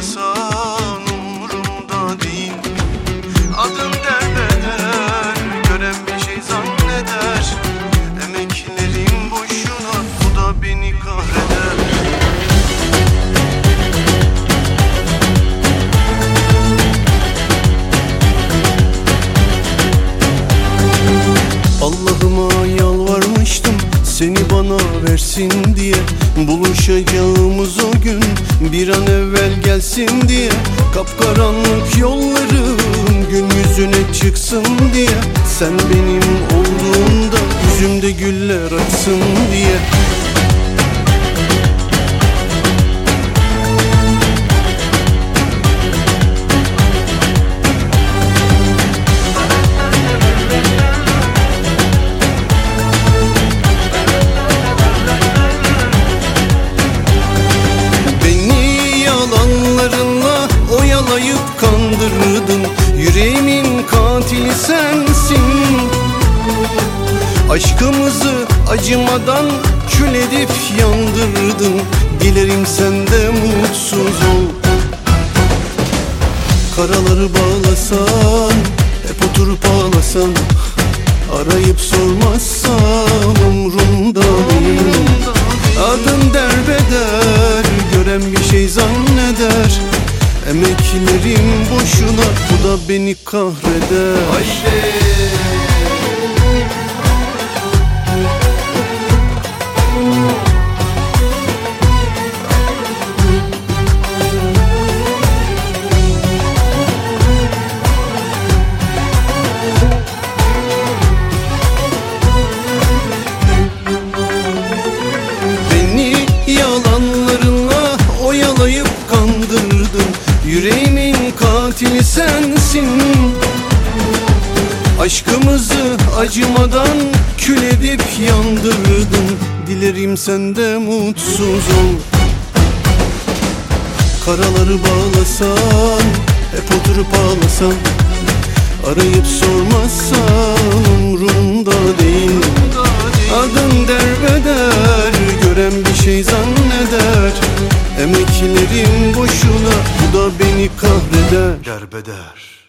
bağlasan umurumda değil. Adın derbeder, gören bir şey zanneder. Emeklerim boşuna, bu da beni kahreder. Allah'ıma yalvarmıştım seni bana versin diye. Buluşacağımız o gün bir an evvel gelsin diye. Kapkaranlık yollarım gün yüzüne çıksın diye. Sen benim olduğunda yüzümde güller açsın diye. Oyalayıp kandırdın, yüreğimin katili sensin. Aşkımızı acımadan kül edip yandırdın. Dilerim sen de mutsuz ol. Karaları bağlasan, hep oturup ağlasan, arayıp sormazsam umrumda değil. Adın derbeder, gören bir şey zanneder. Emeklerim boşuna, bu da beni kahreder. Haydi. Beni yalanlarınla oyalayıp kandırdın. Yüreğimin katili sensin. Aşkımızı acımadan kül edip yandırdın. Dilerim sen de mutsuz ol. Karaları bağlasan, hep oturup ağlasan, arayıp sormazsan umrumda değil. Adın derbeder, gören bir şey zanneder. Emeklerim boşuna, bu da beni kahreder. Derbeder.